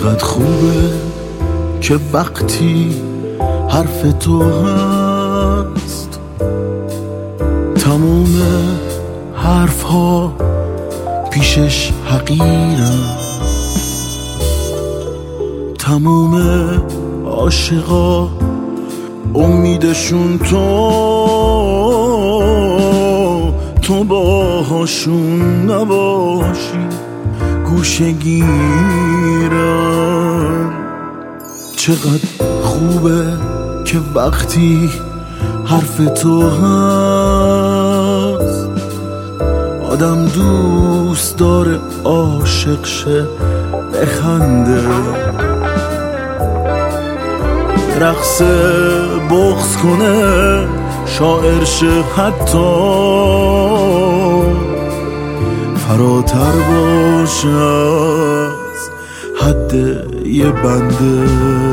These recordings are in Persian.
چقدر خوبه که وقتی حرف تو هست تموم حرف ها پیشش حقیرن، تموم عاشقا امیدشون تو باهاشون نباشی گوشه گیرن. چقدر خوبه که وقتی حرف تو هست آدم دوست داره عاشق شه بخنده، رقص بغض کنه شاعر شه، حتی فراتر باشه از حد یه بنده.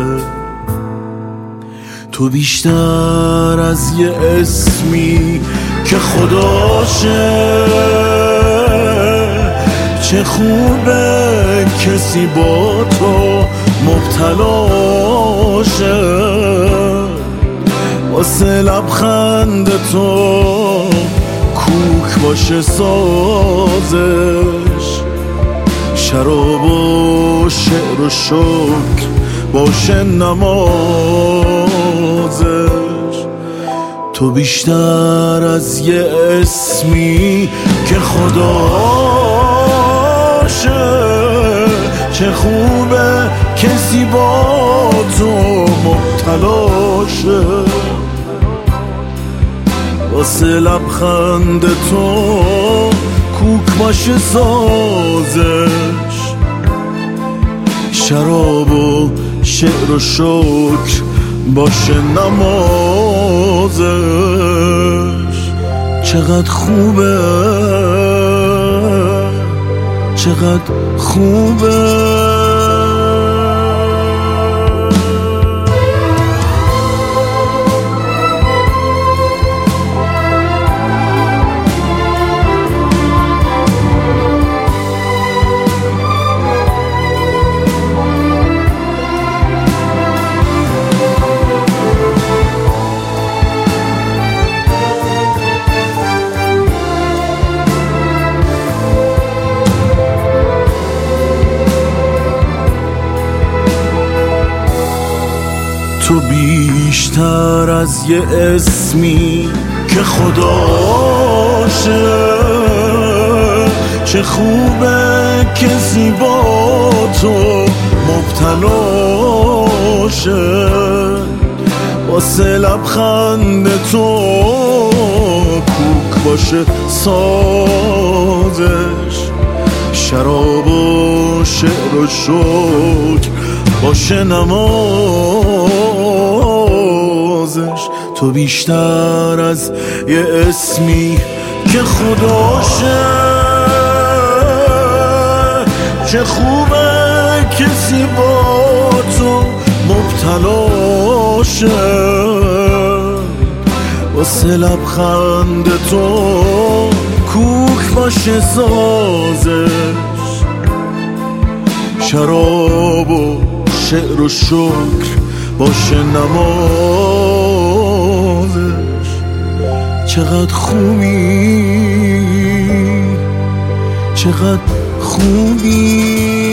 تو بیشتر از یه اسمی که خداشه، چه خوبه کسی با تو مبتلاشه، واسه لبخند تو کوک باشه سازش، شراب و شعر و شکر باشه نمازش. تو بیشتر از یه اسمی که خداشه، چه خوبه کسی با تو مبتلاشه، واسه لبخند تو کوک باشه سازش، شراب و شعر و شکر باشه نمازش. چقدر خوبه، چقدر خوبه. تو بیشتر از یه اسمی که خداشه، چه خوبه کسی با تو مبتلاشه، واسه لبخند تو کوک باشه سازش، شراب و شعر و شکر باشه نمازش. تو بیشتر از یه اسمی که خداشه، چه خوبه کسی با تو مبتلاشه، واسه لبخند تو کوک باشه سازش، شراب و شعر و شکر باشه نمازش. چقدر خوبی، چقدر خوبی.